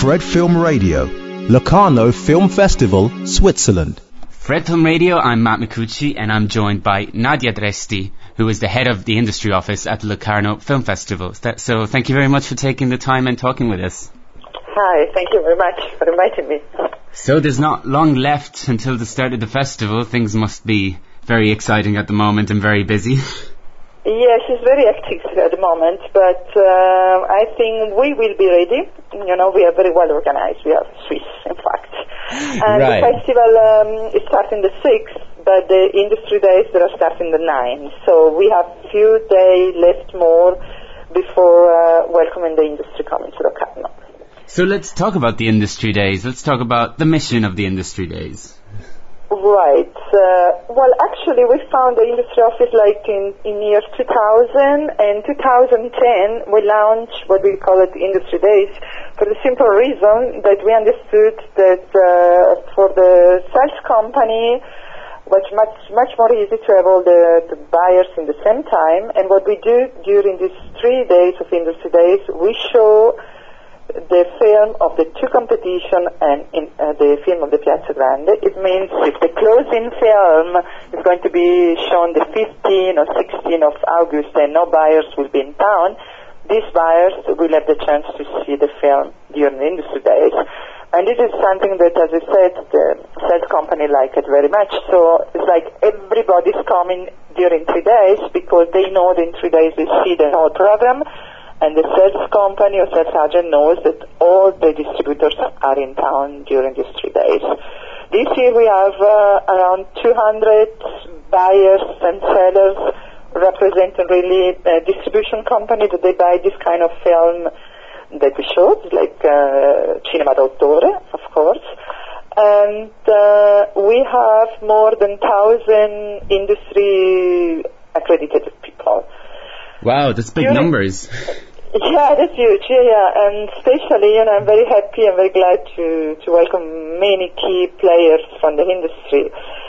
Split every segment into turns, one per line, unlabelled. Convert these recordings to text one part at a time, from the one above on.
Fred Film Radio, Locarno Film Festival, Switzerland.
Fred Film Radio, I'm Matt Micucci, and I'm joined by Nadia Dresti, who is the head of the industry office at the Locarno Film Festival. So thank you very much for taking the time and talking with us.
Hi, thank you very much for inviting me.
So there's not long left until the start of the festival. Things must be very exciting at the moment and very busy.
Yes, it's very hectic at the moment, but I think we will be ready. You know, we are very well organized. We are Swiss, in fact. And
right.
The festival is starting the 6th, but the industry days, they are starting the 9th. So we have few days left more before welcoming the industry coming to Locarno.
So let's talk about the industry days. Let's talk about the mission of the industry days.
Right. Well, actually, we found the industry office like in year 2000, and 2010 we launched what we call it Industry Days for the simple reason that we understood that for the sales company it was much more easy to have all the buyers in the same time. And what we do during these 3 days of Industry Days, we show the film of the two competition and the film of the Piazza Grande. It means if the closing film is going to be shown the 15th or 16th of August and no buyers will be in town, these buyers will have the chance to see the film during the industry days. And this is something that, as I said, the sales company like it very much. So it's like everybody's coming during 3 days because they know that in 3 days they see the whole program. And the sales company or sales agent knows that all the distributors are in town during these 3 days. This year we have around 200 buyers and sellers representing really distribution company that they buy this kind of film that we showed, like Cinema d'Autore, of course. And we have more than 1,000 industry accredited people.
Wow, that's big numbers.
Yeah, that's huge. Yeah. And especially, I'm very happy and very glad to welcome many key players from the industry.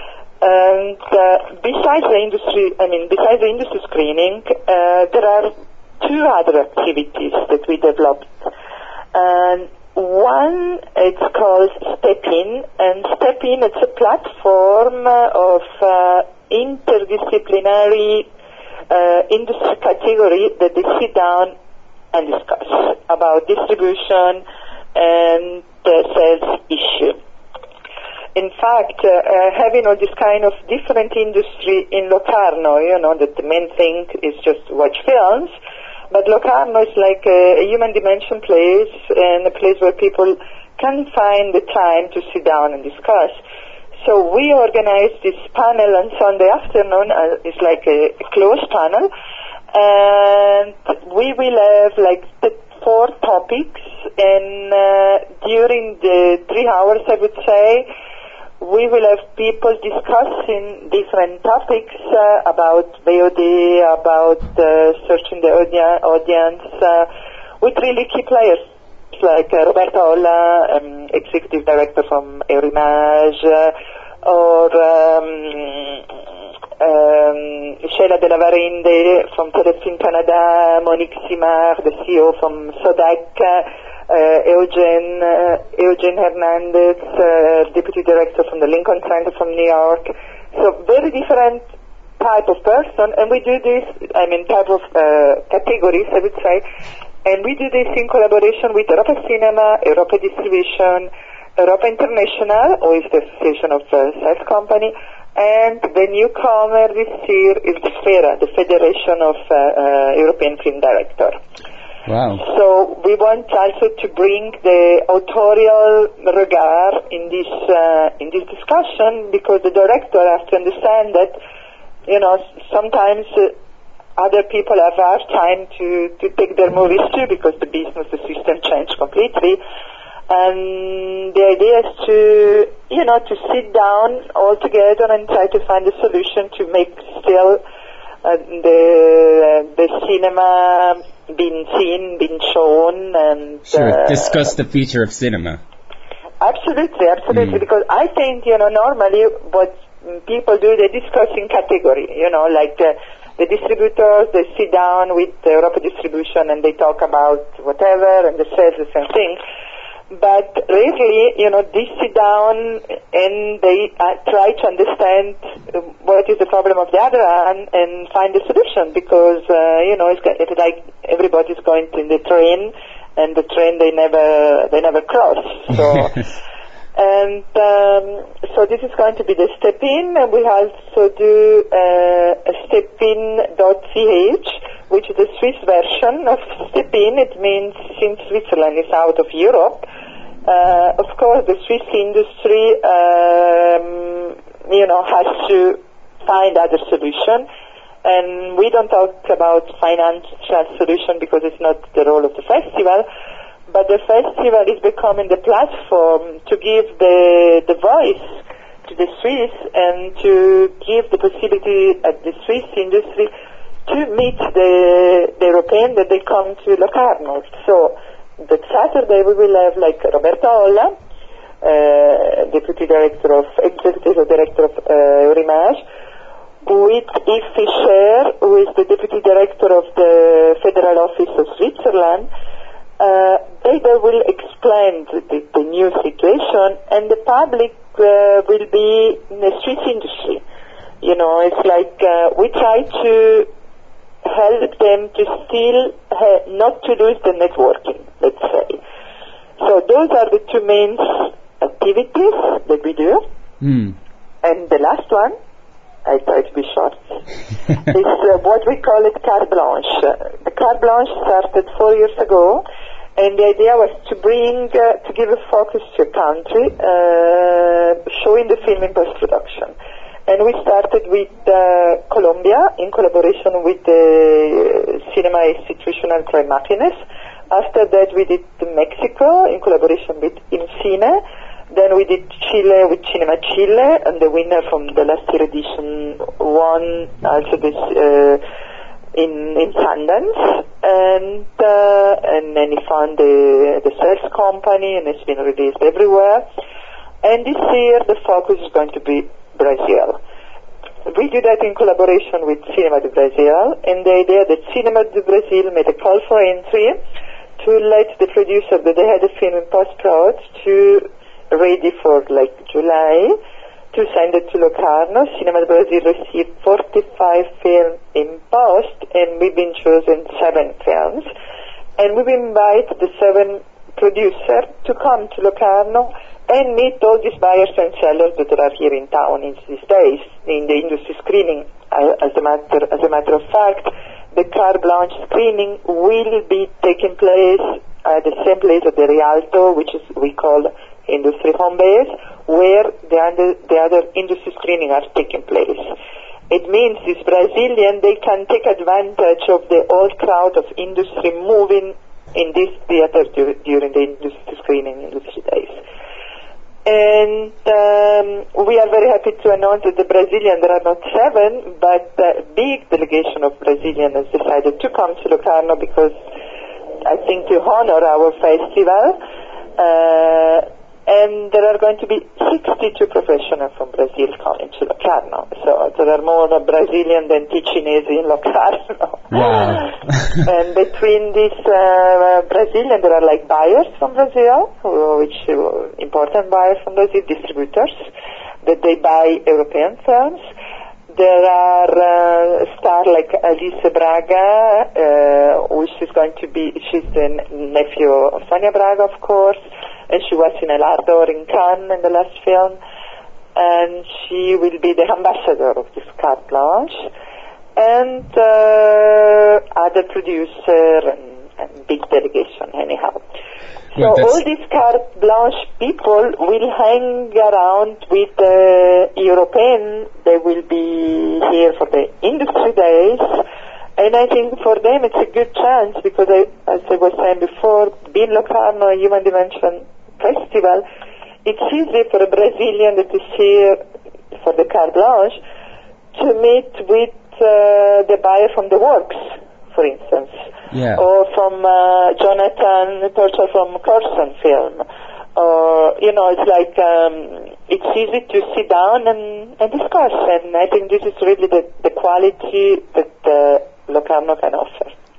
And besides the industry screening, there are 2 other activities that we developed. And one, it's called Step In, and Step In, it's a platform of interdisciplinary industry category that they sit down and discuss about distribution and sales issue. In fact, having all this kind of different industry in Locarno, that the main thing is just watch films, but Locarno is like a human dimension place and a place where people can find the time to sit down and discuss. So we organized this panel on Sunday afternoon. It's like a closed panel. And we will have like 4 topics. And during the 3 hours, I would say, we will have people discussing different topics about VOD, about searching the audience, with really key players like Roberta Olla, executive director from Eurimage, or Sheila De La Varende from Telefilm Canada, Monique Simard, the CEO from Sodac, Eugene Hernandez, deputy director from the Lincoln Center from New York. So very different type of person, and we do this, type of categories, I would say. And we do this in collaboration with Europa Cinema, Europa Distribution, Europa International, who is the association of sales company, and the newcomer this year is the FERA, the Federation of European Film Directors.
Wow.
So we want also to bring the authorial regard in this discussion, because the director has to understand that, sometimes other people have hard time to take their movies too, because the business, the system changed completely. And the idea is to sit down all together and try to find a solution to make still the cinema being seen, being shown, and
discuss the future of cinema.
Absolutely, because I think normally what people do, they discuss in category, like the distributors, they sit down with the Europa Distribution and they talk about whatever, and the sales the same thing. But rarely, they sit down and they try to understand what is the problem of the other one and find a solution, because, it's like everybody's going in the train, and the train they never cross. So, and so this is going to be the Step-In, and we also do a Step-In.ch, which is the Swiss version of Step-In. It means since Switzerland is out of Europe, of course the Swiss industry, has to find other solution. And we don't talk about financial solution because it's not the role of the festival, but the festival is becoming the platform to give the voice to the Swiss and to give the possibility at the Swiss industry to meet the European that they come to Locarno. So that Saturday we will have like Roberto Olla, executive director of Eurimage, with Yves Fischer, who is the deputy director of the Federal Office of Switzerland. They will explain the new situation, and the public will be in the Swiss industry. It's like we try to help them to still not to lose the networking, let's say. So those are the two main activities that we do. And the last one, I try to be short, is what we call it Carte Blanche. The Carte Blanche started 4 years ago, and the idea was to give a focus to a country, showing the film in post-production. And we started with Colombia in collaboration with the Cinema Institucional Tres Máquines. After that we did Mexico in collaboration with IMCINE. Then we did Chile with Cinema Chile, and the winner from the last year edition won also this in Sundance, and then he found the sales company, and it's been released everywhere. And this year the focus is going to be Brazil. We do that in collaboration with Cinema do Brasil, and the idea that Cinema do Brasil made a call for entry to let the producer that they had a film in post-prod to ready for like July to send it to Locarno. Cinema do Brasil received 45 films in post, and we've been chosen 7 films. And we invite the 7 producers to come to Locarno and meet all these buyers and sellers that are here in town in these days in the industry screening. As a matter of fact, the Carte Blanche screening will be taking place at the same place at the Rialto, which is we call industry home base, where the other industry screening are taking place. It means these Brazilians, they can take advantage of the old crowd of industry moving in this theater during the industry screening industry days. And we are very happy to announce that the Brazilians, there are not 7, but a big delegation of Brazilians has decided to come to Locarno because I think to honor our festival. And there are going to be 62 professionals from Brazil coming to Locarno. So there are more Brazilian than Ticinesi in Locarno.
Wow.
And between these Brazilians, there are like buyers from Brazil, which important buyers from Brazil, distributors, that they buy European films. There are stars like Alice Braga, which is going to be, she's the nephew of Sonia Braga, of course, and she was in El Ardor in Cannes in the last film, and she will be the ambassador of this Carte Blanche, and other producer and big delegation anyhow. So all these Carte Blanche people will hang around with the European. They will be here for the industry days. And I think for them it's a good chance because, as I was saying before, being Locarno Human Dimension Festival, it's easy for a Brazilian that is here for the Carte Blanche to meet with the buyer from the Works, for instance, or from Jonathan Torcher from Corson Film. It's like it's easy to sit down and discuss, and I think this is really the quality that Locarno can offer.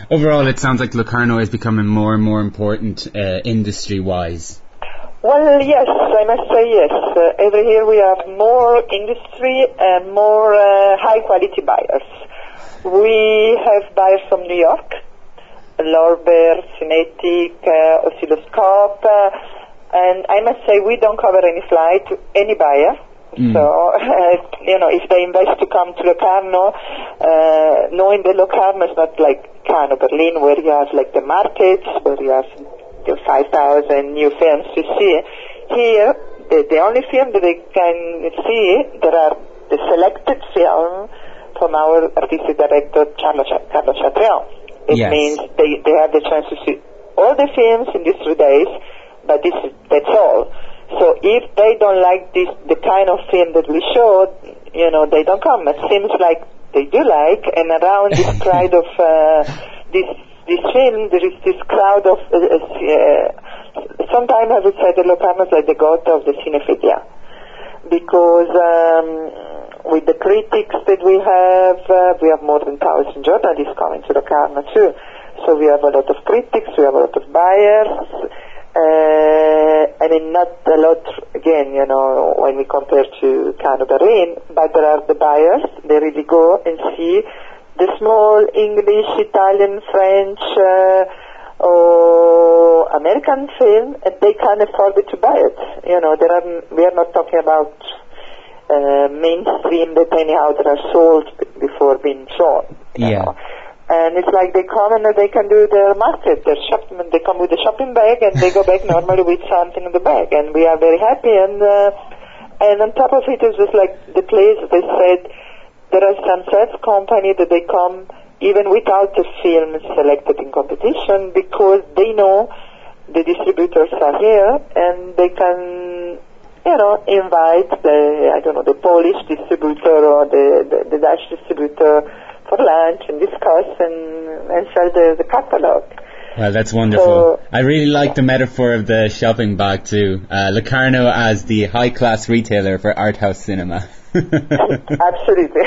Overall, it sounds like Locarno is becoming more and more important industry-wise.
Well, yes, I must say yes. Every year we have more industry and more high-quality buyers. We have buyers from New York, Lorber, Cinetic, Oscilloscope, and I must say we don't cover any flight to any buyer. So, if they invest to come to Locarno, knowing that Locarno is not like Cannes, Berlin, where you have like the markets, where you have 5,000 new films to see. Here, the only film that they can see, there are the selected film from our artistic director, Carlo Chatrian. It means they have the chance to see all the films in these 3 days, but that's all. So if they don't like the kind of film that we showed, they don't come. It seems like they do like, and around this crowd of this film, there is this crowd of. Sometimes I would say the Locarno is like the god of the cinephilia, because with the critics that we have more than 1,000 journalists coming to Locarno too. So we have a lot of critics, we have a lot of buyers. I mean, not a lot, again, when we compare to Cannes or Berlin, but there are the buyers. They really go and see the small English, Italian, French, or American film, and they can afford it to buy it. We are not talking about mainstream that anyhow that are sold before being shown. You know. And it's like they come and they can do their market, their shopping. They come with a shopping bag and they go back normally with something in the bag, and we are very happy. And on top of it is just like the place. They said there are some sales company that they come even without the film selected in competition, because they know the distributors are here and they can invite the Polish distributor or the Dutch distributor for lunch and discuss and sell the catalog.
Well, that's wonderful. So, I really like the metaphor of the shopping bag too. Locarno as the high-class retailer for art house cinema.
Absolutely.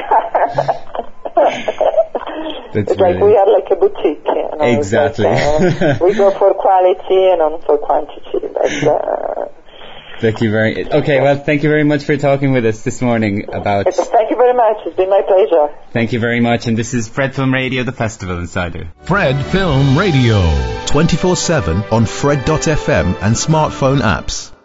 It's like we are like a boutique.
Exactly.
Like, we go for quality and not for quantity.
Thank you thank you very much for talking with us this morning about...
Thank you very much. It's been my pleasure.
Thank you very much. And this is Fred Film Radio, the Festival Insider.
Fred Film Radio. 24/7 on Fred.fm and smartphone apps.